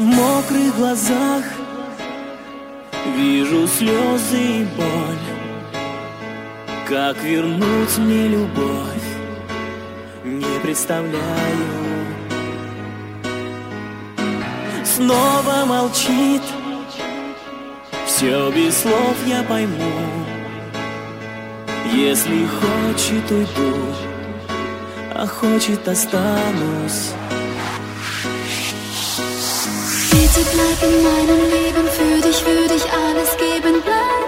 В мокрых глазах вижу слезы и боль. Как вернуть мне любовь, не представляю. Снова молчит, все без слов я пойму. Если хочет, уйду, а хочет, останусь. Bitte bleib in meinem Leben, für dich würde ich alles geben, bleib.